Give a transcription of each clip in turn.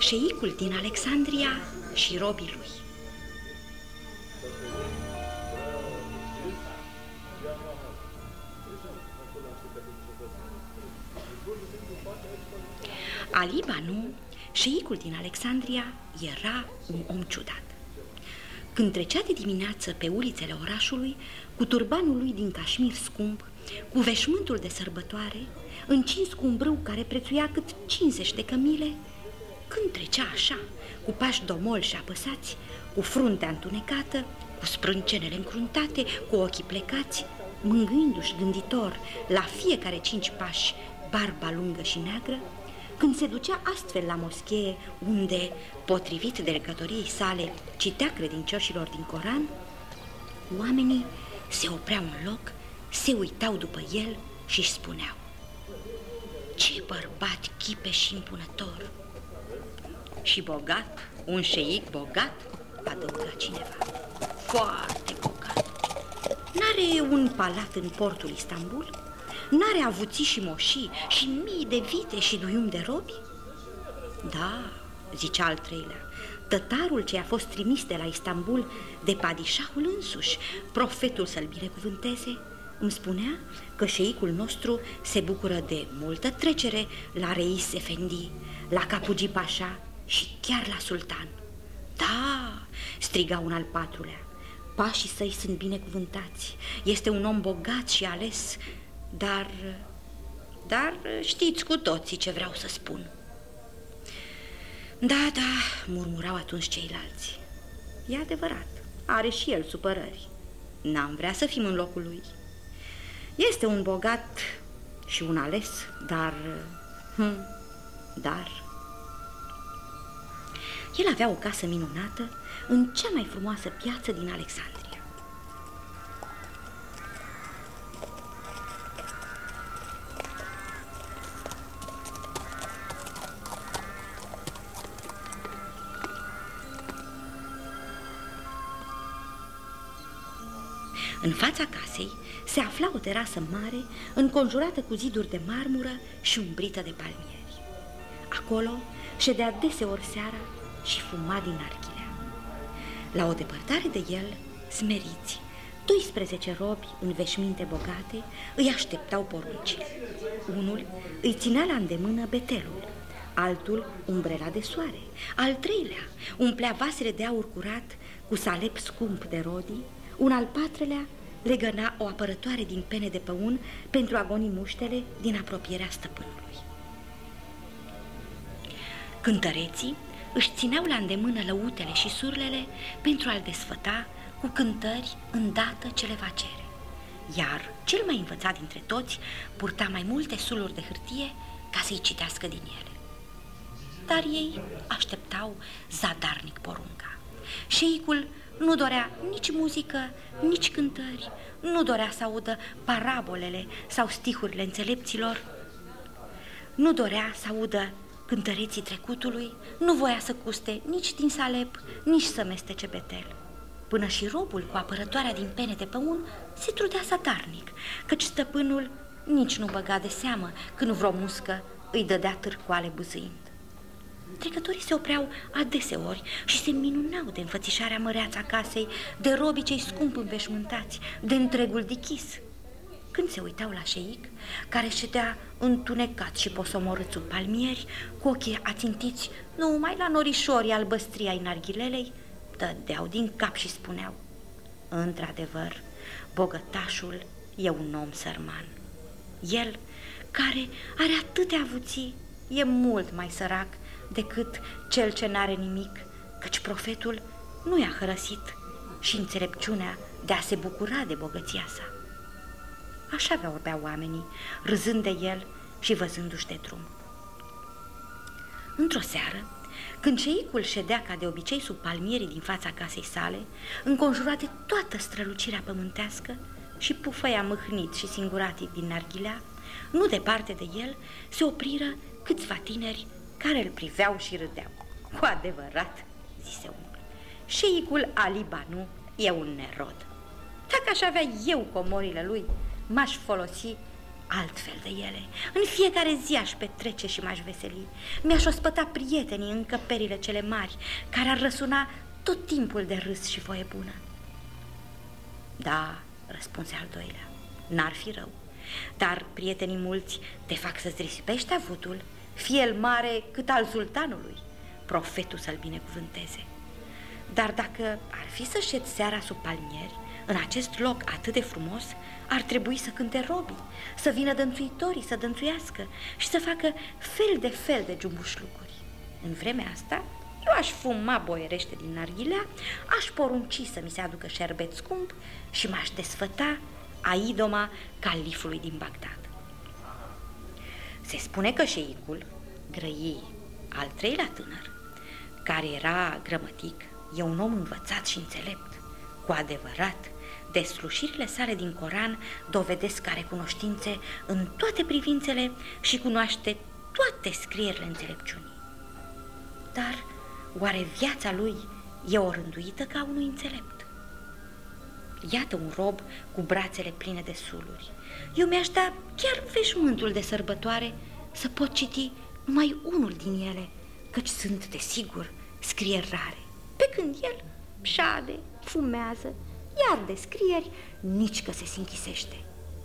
șeicul din Alexandria și robii lui. Ali Banu, șeicul din Alexandria, era un om ciudat. Când trecea de dimineață pe ulițele orașului, cu turbanul lui din cașmir scump, cu veșmântul de sărbătoare, încins cu un brâu care prețuia cât 50 de cămile, când trecea așa, cu pași domoli și apăsați, cu fruntea întunecată, cu sprâncenele încruntate, cu ochii plecați, mângâindu-și gânditor la fiecare 5 pași barba lungă și neagră, când se ducea astfel la moschee, unde, potrivit delegătoriei sale, citea credincioșilor din Coran, oamenii se opreau în loc, se uitau după el și își spuneau: ce bărbat chipeș și impunător! Și bogat, un șeic bogat, adăuga cineva. Foarte bogat. N-are un palat în portul Istanbul? N-are avuții și moșii și mii de vite și duiumi de robi? Da, zicea al treilea, tătarul ce a fost trimis de la Istanbul de padișahul însuși, profetul să-l binecuvânteze, îmi spunea că șeicul nostru se bucură de multă trecere la Reis Efendi, la Capugi Pașa și chiar la sultan. Da, striga un al patrulea, pașii săi sunt binecuvântați, este un om bogat și ales, dar știți cu toții ce vreau să spun. Da, murmurau atunci ceilalți. E adevărat, are și el supărări. N-am vrea să fim în locul lui. Este un bogat și un ales, dar... El avea o casă minunată în cea mai frumoasă piață din Alexandria. În fața casei se afla o terasă mare, înconjurată cu ziduri de marmură și umbrită de palmieri. Acolo ședea deseori seara și fuma din narghilea. La o depărtare de el, smeriți, 12 robi în veșminte bogate îi așteptau poruncile. Unul îi ținea la îndemână betelul, altul umbrela de soare, al treilea umplea vasele de aur curat cu salep scump de rodii, un al patrulea legăna o apărătoare din pene de păun pentru a goni muștele din apropierea stăpânului. Cântăreții își țineau la îndemână lăutele și surlele pentru a-l desfăta cu cântări îndată ce le va cere, iar cel mai învățat dintre toți purta mai multe suluri de hârtie ca să-i citească din ele. Dar ei așteptau zadarnic porunca. Șeicul nu dorea nici muzică, nici cântări, nu dorea să audă parabolele sau stihurile înțelepților, nu dorea să audă cântăreții trecutului, nu voia să custe nici din salep, nici să mestece betel. Până și robul cu apărătoarea din pene de păun se trudea zadarnic, căci stăpânul nici nu băga de seamă când vreo muscă îi dădea târcoale bâzâind. Trecătorii se opreau adeseori și se minunau de înfățișarea măreață a casei, de robii cei scump înveșmântați, de întregul dichis. Când se uitau la șeic, care ședea întunecat și posomorât sub palmieri, cu ochii ațintiți numai la norișorii albăstrii ai narghilelei, dădeau din cap și spuneau: într-adevăr, bogătașul e un om sărman. El, care are atâtea avuții, e mult mai sărac decât cel ce n-are nimic, căci profetul nu i-a hărăsit și înțelepciunea de a se bucura de bogăția sa. Așa vorbeau oamenii, râzând de el și văzându-și de drum. Într-o seară, când șeicul ședea ca de obicei sub palmierii din fața casei sale, înconjurat de toată strălucirea pământească, și pufăia mâhnit și singuratic din narghilea, nu departe de el se opriră câțiva tineri care îl priveau și râdeau. Cu adevărat, zise unul, șeicul Ali Banu e un nerod. Dacă aș avea eu comorile lui, m-aș folosi altfel de ele. În fiecare zi aș petrece și m-aș veseli. Mi-aș ospăta prietenii în încăperile cele mari, care ar răsuna tot timpul de râs și voie bună. Da, răspunse al doilea, n-ar fi rău, dar prietenii mulți te fac să-ți risipești avutul, fie el mare cât al sultanului, profetul să-l binecuvânteze. Dar dacă ar fi să șed seara sub palmieri, în acest loc atât de frumos, ar trebui să cânte robii, să vină dănțuitorii să dănțuiască și să facă fel de jumbușlucuri. În vremea asta, eu aș fuma boierește din narghilea, aș porunci să mi se aducă șerbet scump și m-aș desfăta a idoma califului din Bagdad. Se spune că șeicul, grăi al treilea tânăr, care era grămătic, e un om învățat și înțelept. Cu adevărat, deslușirile sale din Coran dovedesc că are cunoștințe în toate privințele și cunoaște toate scrierile înțelepciunii. Dar oare viața lui e orânduită ca unui înțelept? Iată un rob cu brațele pline de suluri. Eu mi-aș da chiar veșmântul de sărbătoare să pot citi numai unul din ele, căci sunt, desigur, scrieri rare. Pe când el șade, fumează, iar de scrieri nici că se închisește.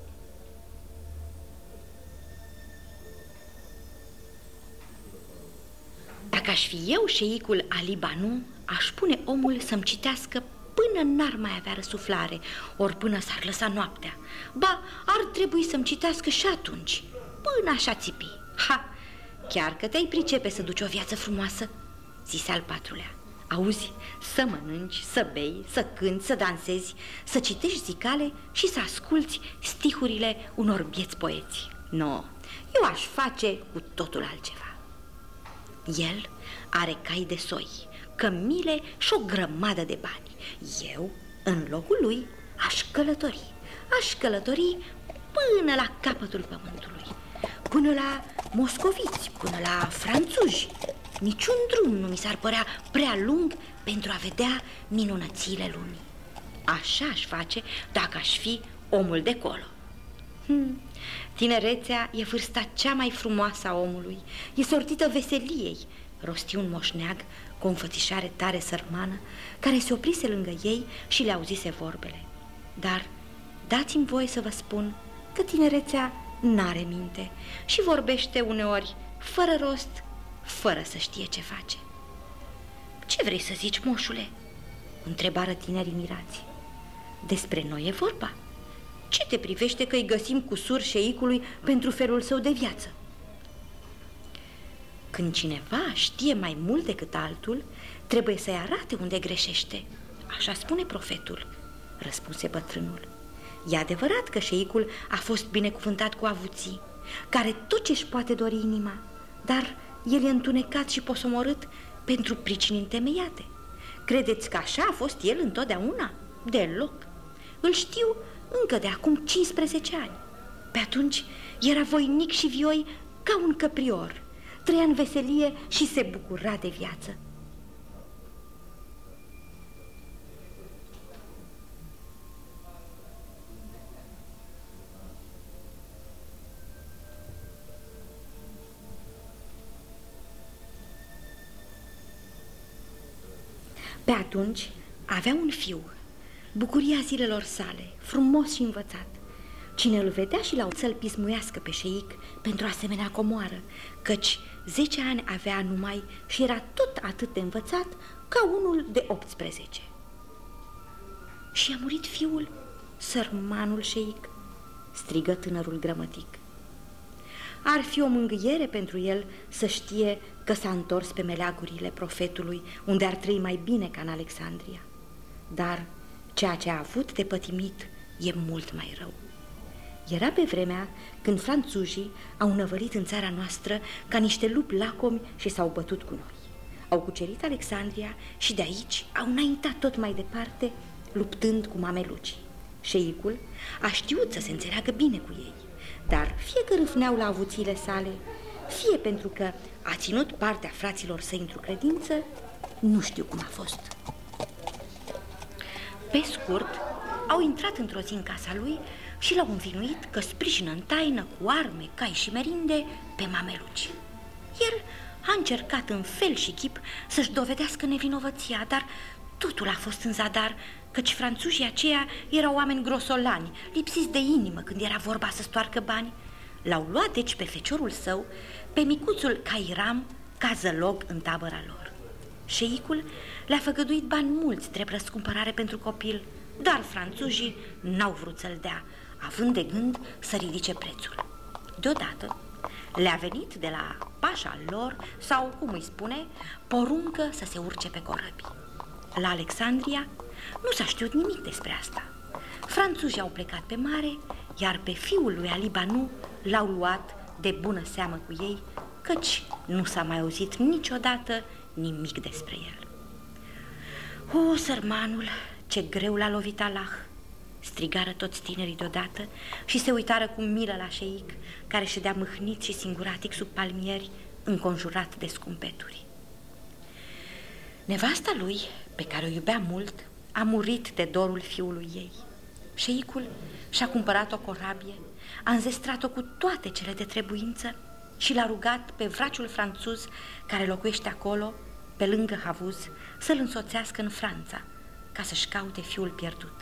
Dacă aș fi eu șeicul Ali Banu, aș pune omul să-mi citească până n-ar mai avea răsuflare, ori până s-ar lăsa noaptea. Ba, ar trebui să-mi citească și atunci, până așa țipi. Ha, chiar că te-ai pricepe să duci o viață frumoasă, zise al patrulea. Auzi, să mănânci, să bei, să cânti, să dansezi, să citești zicale și să asculți stihurile unor bieți poeți. No, eu aș face cu totul altceva. El are cai de soi, cămile și o grămadă de bani. Eu, în locul lui, aș călători până la capătul pământului, până la moscoviți, până la franțuzi. Niciun drum nu mi s-ar părea prea lung pentru a vedea minunățile lumii. Așa aș face dacă aș fi omul de colo. Tinerețea e vârsta cea mai frumoasă a omului, e sortită veseliei, rosti un moșneag cu o înfățișare tare sărmană, care se oprise lângă ei și le auzise vorbele. Dar dați-mi voie să vă spun că tinerețea n-are minte și vorbește uneori fără rost, fără să știe ce face. Ce vrei să zici, moșule? Întrebară tinerii mirați. Despre noi e vorba. Ce te privește că îi găsim cusur șeicului pentru felul său de viață? Când cineva știe mai mult decât altul, trebuie să-i arate unde greșește. Așa spune profetul, răspunse bătrânul. E adevărat că șeicul a fost binecuvântat cu avuții, care tot ce-și poate dori inima, dar el e întunecat și posomorât pentru pricini întemeiate. Credeți că așa a fost el întotdeauna? Deloc. Îl știu încă de acum 15 ani. Pe atunci era voinic și vioi ca un căprior, trăia în veselie și se bucura de viață. Pe atunci avea un fiu, bucuria zilelor sale, frumos și învățat. Cine îl vedea și l-au să-l pismuiască pe șeic pentru asemenea comoară, căci 10 ani avea numai și era tot atât de învățat ca unul de 18. Și a murit fiul, sărmanul șeic, strigă tânărul grămătic. Ar fi o mângâiere pentru el să știe că s-a întors pe meleagurile profetului, unde ar trăi mai bine ca în Alexandria. Dar ceea ce a avut de pătimit e mult mai rău. Era pe vremea când franțuzii au năvălit în țara noastră ca niște lupi lacomi și s-au bătut cu noi. Au cucerit Alexandria și de aici au înaintat tot mai departe, luptând cu mamelucii. Șeicul a știut să se înțeleagă bine cu ei, dar fie că râfneau la avuțiile sale, fie pentru că a ținut partea fraților săi într-o credință, nu știu cum a fost. Pe scurt, au intrat într-o zi în casa lui și l-au învinuit că sprijină în taină cu arme, cai și merinde pe mameluci. El a încercat în fel și chip să-și dovedească nevinovăția, dar totul a fost în zadar, căci franțuzii aceia erau oameni grosolani, lipsiți de inimă când era vorba să stoarcă bani. L-au luat deci pe feciorul său, pe micuțul Cairam, ca zălog în tabăra lor. Șeicul le-a făgăduit bani mulți drept răscumpărare pentru copil, dar franțuzii n-au vrut să-l dea, având de gând să ridice prețul. Deodată le-a venit de la pașa lor, sau cum îi spune, poruncă să se urce pe corăbi. La Alexandria nu s-a știut nimic despre asta. Franțuzii au plecat pe mare, iar pe fiul lui Ali Banu l-au luat de bună seamă cu ei, căci nu s-a mai auzit niciodată nimic despre el. O, sărmanul, ce greu l-a lovit Allah! Strigară toți tinerii deodată și se uitară cu milă la șeic, care ședea mâhnit și singuratic sub palmieri, înconjurat de scumpeturi. Nevasta lui, pe care o iubea mult, a murit de dorul fiului ei. Șeicul și-a cumpărat o corabie, a înzestrat-o cu toate cele de trebuință și l-a rugat pe vraciul franțuz care locuiește acolo, pe lângă havuz, să-l însoțească în Franța, ca să-și caute fiul pierdut.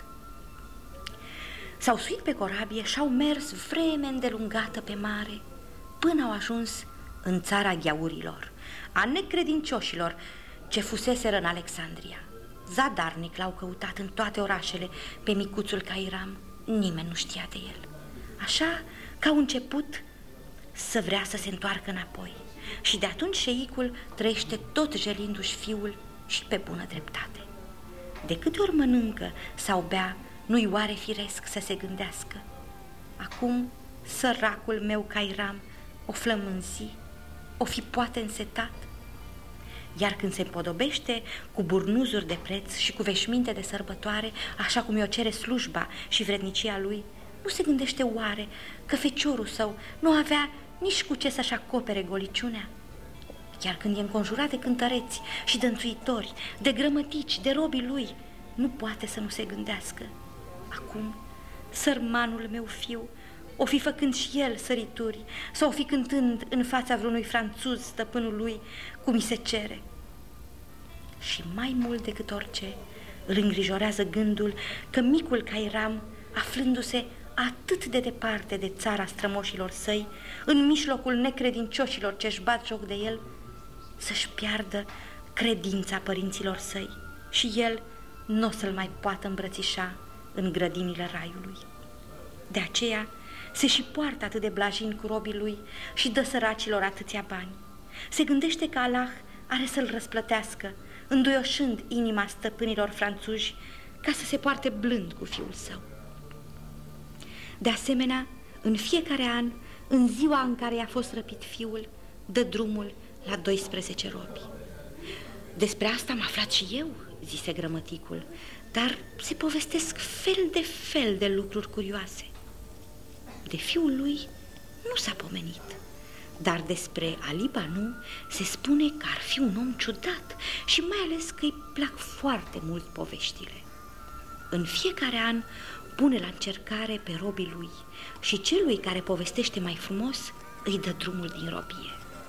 S-au suit pe corabie și-au mers vreme îndelungată pe mare, până au ajuns în țara gheaurilor, a necredincioșilor ce fuseseră în Alexandria. Zadarnic l-au căutat în toate orașele pe micuțul Cairam, nimeni nu știa de el. Așa că au început să vrea să se întoarcă înapoi și de atunci șeicul trăiește tot jelindu-și fiul și pe bună dreptate. De câte ori mănâncă sau bea, nu-i oare firesc să se gândească: acum săracul meu Cairam o flămânzi, o fi poate însetat? Iar când se împodobește cu burnuzuri de preț și cu veșminte de sărbătoare, așa cum i-o cere slujba și vrednicia lui, nu se gândește oare că feciorul său nu avea nici cu ce să-și acopere goliciunea? Iar când e înconjurat de cântăreți și dănțuitori, de grămătici, de robii lui, nu poate să nu se gândească: acum sărmanul meu fiu o fi făcând și el sărituri, sau o fi cântând în fața vreunui franțuz stăpânul lui, cum i se cere. Și mai mult decât orice îl îngrijorează gândul că micul Cairam, aflându-se atât de departe de țara strămoșilor săi, în mijlocul necredincioșilor ce-și bat joc de el, să-și piardă credința părinților săi și el nu o să-l mai poată îmbrățișa în grădinile raiului. De aceea se și poartă atât de blajin cu robii lui și dă săracilor atâția bani. Se gândește că Allah are să-l răsplătească, înduioșând inima stăpânilor franțuzi, ca să se poarte blând cu fiul său. De asemenea, în fiecare an, în ziua în care i-a fost răpit fiul, dă drumul la 12 robi. Despre asta am aflat și eu, zise grămăticul, dar se povestesc fel de lucruri curioase. De fiul lui nu s-a pomenit, dar despre Ali Banu se spune că ar fi un om ciudat și mai ales că îi plac foarte mult poveștile. În fiecare an pune la încercare pe robii lui și celui care povestește mai frumos îi dă drumul din robie.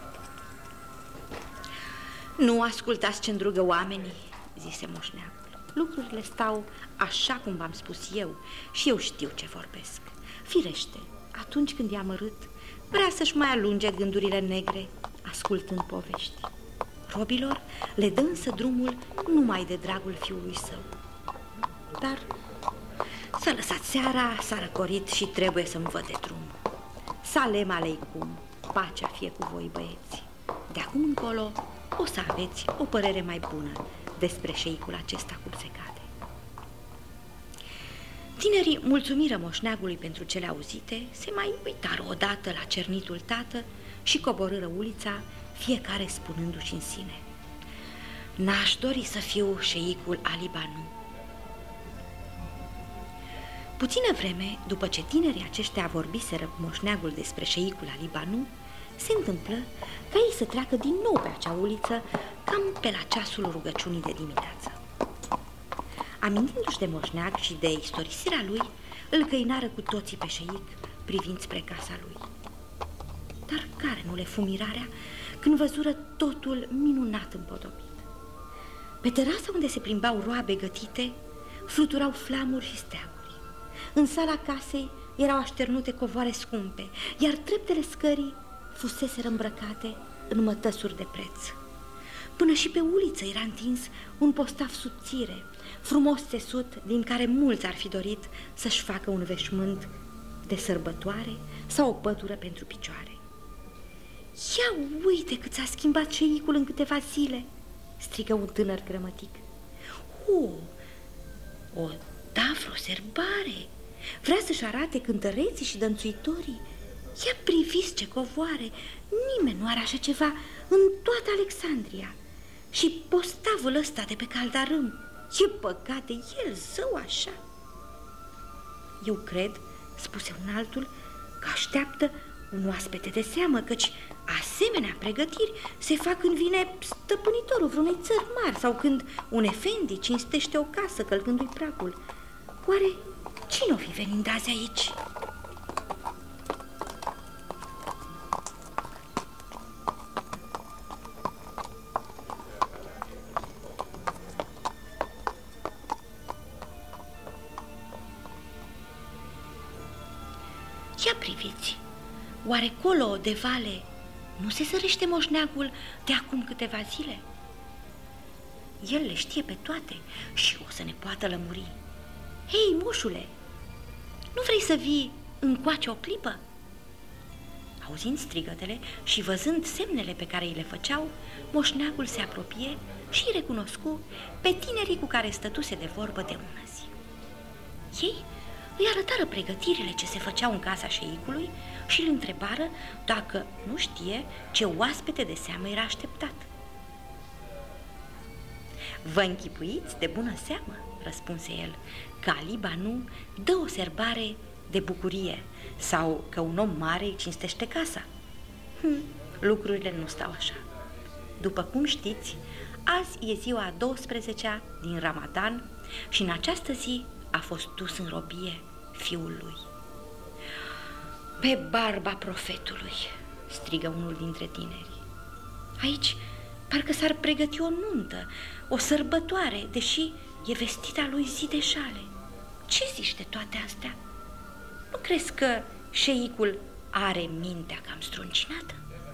Nu ascultați ce îndrugă oamenii, zise moșneagul. Lucrurile stau așa cum v-am spus eu și eu știu ce vorbesc. Firește, atunci când e amărât, vrea să-și mai alunge gândurile negre, ascultând povești. Robilor le dă însă drumul numai de dragul fiului său. Dar s-a lăsat seara, s-a răcorit și trebuie să-mi văd de drum. Salem aleikum, pacea fie cu voi, băieți. De acum încolo o să aveți o părere mai bună despre șeicul acesta cum se cade. Tinerii mulțumiră moșneagului pentru cele auzite, se mai uitară odată la cernitul tată și coborâră ulița, fiecare spunându-și în sine: n-aș dori să fiu șeicul Ali Banu. Puțină vreme după ce tinerii aceștia vorbiseră cu moșneagul despre șeicul Ali Banu, se întâmplă ca ei să treacă din nou pe acea uliță, cam pe la ceasul rugăciunii de dimineață. Amintindu-și de moșneag și de istorisirea lui, îl căinară cu toții pe șeic, privind spre casa lui. Dar care nu le fu mirarea când văzură totul minunat împodobit. Pe terasa unde se plimbau roabe gătite, fluturau flamuri și steaguri. În sala casei erau așternute covoare scumpe, iar treptele scării fuseseră îmbrăcate în mătăsuri de preț. Până și pe uliță era întins un postav subțire, frumos țesut, din care mulți ar fi dorit să-și facă un veșmânt de sărbătoare sau o pătură pentru picioare. Ia uite cât s-a schimbat șeicul în câteva zile, strigă un tânăr grămătic. Da, vreo serbare! Vrea să-și arate cântăreții și dănțuitorii. Ia priviți ce covoare! Nimeni nu are așa ceva în toată Alexandria. Și postavul ăsta de pe caldarâm, e păcat de el, zău așa. Eu cred, spuse un altul, că așteaptă un oaspete de seamă, căci asemenea pregătiri se fac când vine stăpânitorul vreunei țări mari sau când un efendi cinstește o casă călcându-i pragul. Oare cine o fi venind azi aici? Ia priviți, oare colo de vale nu se sărește moșneagul de acum câteva zile? El le știe pe toate și o să ne poată lămuri. Hei, moșule, nu vrei să vii încoace o clipă? Auzind strigătele și văzând semnele pe care îi le făceau, moșneagul se apropie și îi recunoscu pe tinerii cu care stătuse de vorbă de ună zi. Ei îi arătară pregătirile ce se făceau în casa șeicului și îl întrebară dacă nu știe ce oaspete de seamă era așteptat. Vă închipuiți de bună seamă, răspunse el, că Ali Banu dă o serbare de bucurie sau că un om mare îi cinstește casa. Lucrurile nu stau așa. După cum știți, azi e ziua a 12-a din Ramadan și în această zi a fost dus în robie fiul lui. Pe barba profetului, strigă unul dintre tineri. Aici parcă s-ar pregăti o nuntă, o sărbătoare, deși e vestita lui zi de jale. Ce zici de toate astea? Nu crezi că șeicul are mintea cam struncinată?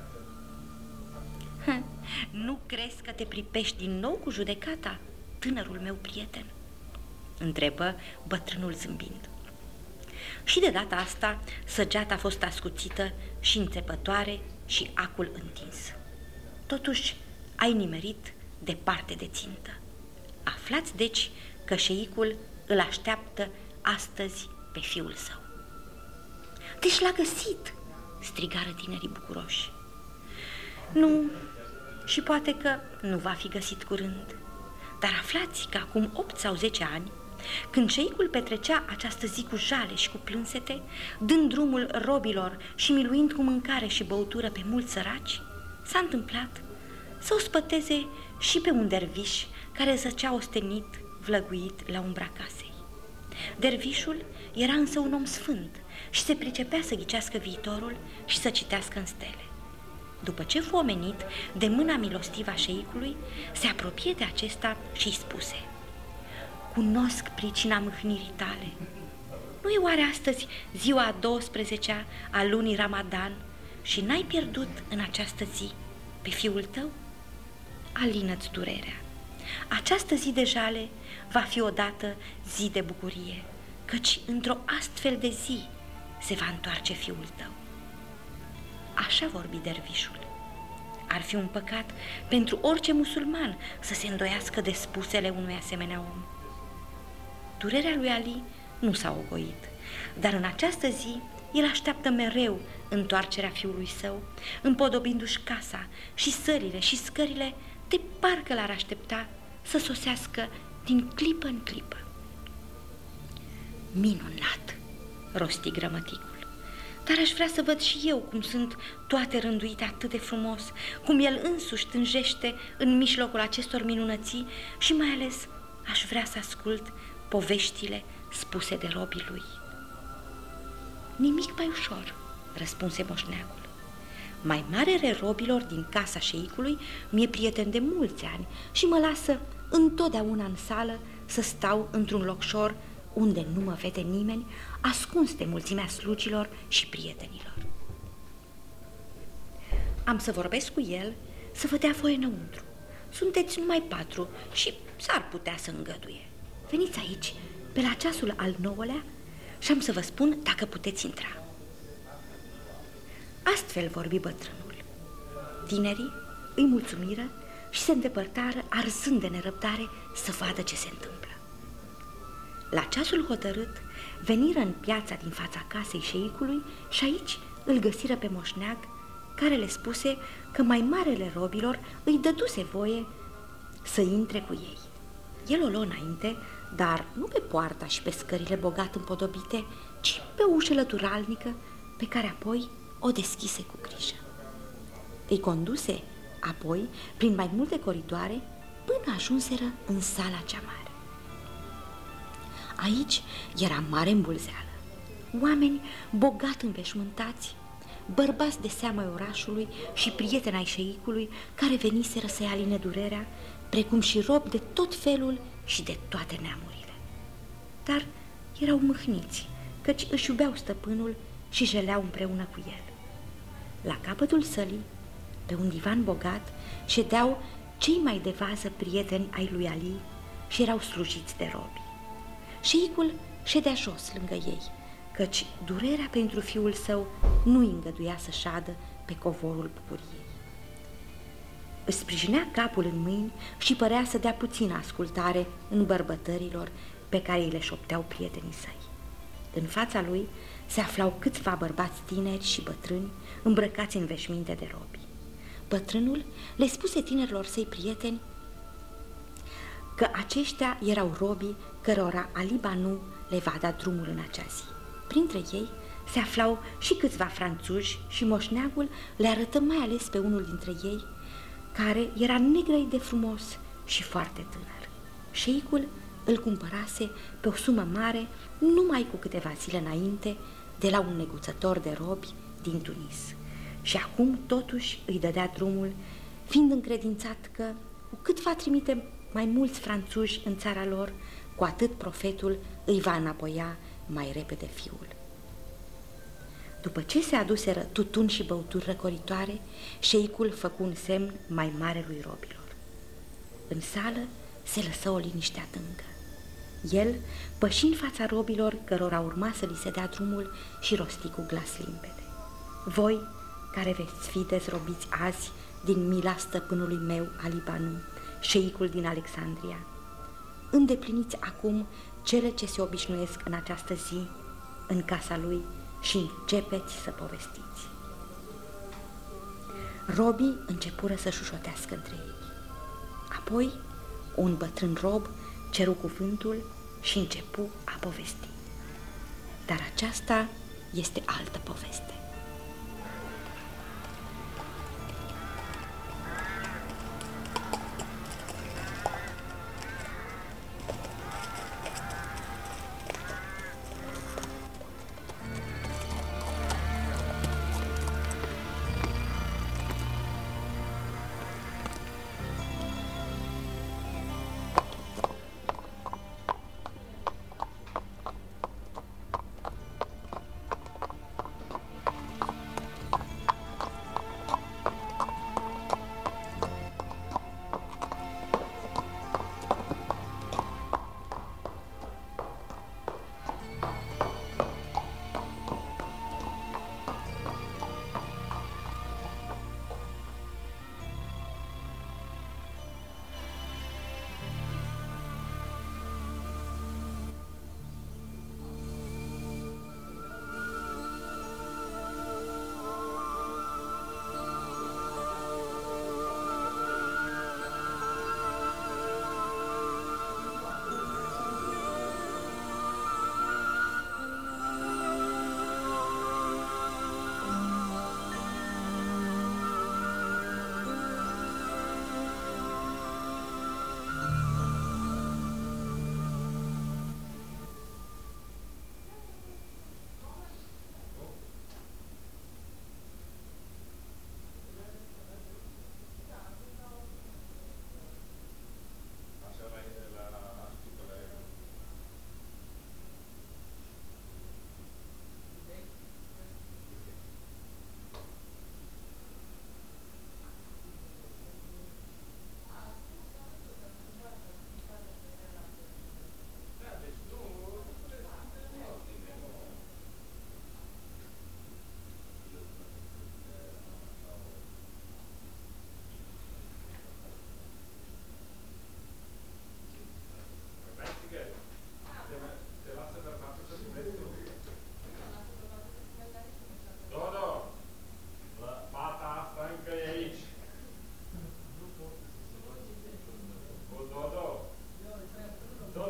Nu crezi că te pripești din nou cu judecata, tânărul meu prieten? Întrebă bătrânul zâmbind. Și de data asta săgeata a fost ascuțită și înțepătoare și acul întins. Totuși ai nimerit departe de țintă. Aflați deci că șeicul îl așteaptă astăzi pe fiul său. Deci l-a găsit, strigară tinerii bucuroși. Nu, și poate că nu va fi găsit curând. Dar aflați că acum 8 sau 10 ani, când șeicul petrecea această zi cu jale și cu plânsete, dând drumul robilor și miluind cu mâncare și băutură pe mulți săraci, s-a întâmplat să o spăteze și pe un derviș care zăcea ostenit, vlăguit la umbra casei. Dervișul era însă un om sfânt și se pricepea să ghicească viitorul și să citească în stele. După ce fu omenit de mâna milostivă a șeicului, se apropie de acesta și îi spuse: cunosc pricina mâhnirii tale. Nu e oare astăzi ziua a 12-a a lunii Ramadan și n-ai pierdut în această zi pe fiul tău? Alină-ți durerea. Această zi de jale va fi odată zi de bucurie, căci într-o astfel de zi se va întoarce fiul tău. Așa vorbi dervișul. Ar fi un păcat pentru orice musulman să se îndoiască de spusele unui asemenea om. Durerea lui Ali nu s-a ogoit, dar în această zi el așteaptă mereu întoarcerea fiului său, împodobindu-și casa și sările și scările de parcă l-ar aștepta să sosească din clipă în clipă. Minunat, rosti grămăticul, dar aș vrea să văd și eu cum sunt toate rânduite atât de frumos, cum el însuși tânjește în mijlocul acestor minunății și mai ales aș vrea să ascult poveștile spuse de robii lui. Nimic mai ușor, răspunse moșneagul. Mai marele robilor din casa șeicului mi-e prieten de mulți ani și mă lasă întotdeauna în sală să stau într-un locșor unde nu mă vede nimeni, ascuns de mulțimea slugilor și prietenilor. Am să vorbesc cu el să vă dea voie înăuntru. Sunteți numai 4 și s-ar putea să îngăduie. Veniți aici, pe la ceasul al 9-lea, și am să vă spun dacă puteți intra. Astfel vorbi bătrânul. Tinerii îi mulțumiră și se îndepărtară, arzând de nerăbdare să vadă ce se întâmplă. La ceasul hotărât, veniră în piața din fața casei șeicului și aici îl găsiră pe moșneag, care le spuse că mai marele robilor îi dăduse voie să intre cu ei. El o luă înainte, dar nu pe poarta și pe scările bogat împodobite, ci pe o ușă lăturalnică, pe care apoi o deschise cu grijă. Îi conduse apoi prin mai multe coridoare până ajunseră în sala cea mare. Aici era mare îmbulzeală, oameni bogat înveșmântați, bărbați de seama orașului și prieteni ai șeicului care veniseră să-i aline durerea, precum și robi de tot felul și de toate neamurile. Dar erau mâhniți, căci își iubeau stăpânul și jeleau împreună cu el. La capătul sălii, pe un divan bogat, ședeau cei mai de vază prieteni ai lui Ali și erau slujiți de robi. Șeicul ședea jos lângă ei, căci durerea pentru fiul său nu îi îngăduia să șadă pe covorul bucuriei. Își sprijinea capul în mâini și părea să dea puțină ascultare în bărbătărilor pe care îi le șopteau prietenii săi. În fața lui se aflau câțiva bărbați tineri și bătrâni îmbrăcați în veșminte de robi. Bătrânul le spuse tinerilor săi prieteni că aceștia erau robii cărora Ali Banu le va da drumul în acea zi. Printre ei se aflau și câțiva franțuzi și moșneagul le arătă mai ales pe unul dintre ei, care era negrăi de frumos și foarte tânăr. Șeicul îl cumpărase pe o sumă mare numai cu câteva zile înainte de la un neguțător de robi din Tunis și acum totuși îi dădea drumul, fiind încredințat că cu cât va trimite mai mulți franțuzi în țara lor, cu atât profetul îi va înapoia mai repede fiul. După ce se aduseră tutun și băuturi răcoritoare, șeicul făcu un semn mai mare lui robilor. În sală se lăsă o liniște adâncă. El păși în fața robilor cărora urma să li se dea drumul și rosti cu glas limpede: voi, care veți fi dezrobiți azi din mila stăpânului meu, Ali Banu, șeicul din Alexandria, îndepliniți acum cele ce se obișnuiesc în această zi în casa lui și începeți să povestiți. Robii începură să șușotească între ei. Apoi un bătrân rob ceru cuvântul și începu a povesti. Dar aceasta este altă poveste.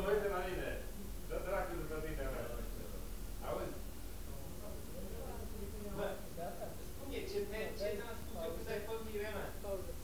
Bănuiește la mine.